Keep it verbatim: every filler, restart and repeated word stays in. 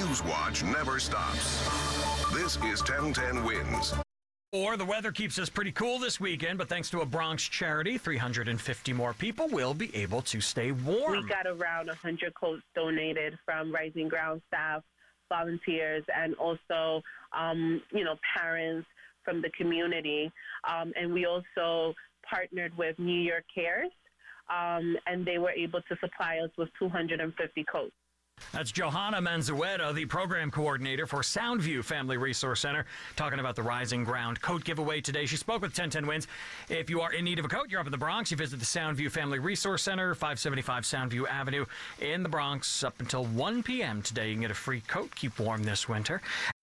News Watch never stops. This is ten ten Wins. Or the weather keeps us pretty cool this weekend, but thanks to a Bronx charity, three hundred fifty more people will be able to stay warm. We got around one hundred coats donated from Rising Ground staff, volunteers, and also, um, you know, parents from the community. Um, and we also partnered with New York Cares, um, and they were able to supply us with two hundred fifty coats. That's Johanna Manzueta, the program coordinator for Soundview Family Resource Center, talking about the Rising Ground coat giveaway today. She spoke with ten ten Wins. If you are in need of a coat, you're up in the Bronx, you visit the Soundview Family Resource Center, five seventy-five Soundview Avenue in the Bronx, up until one p.m. today. You can get a free coat. Keep warm this winter.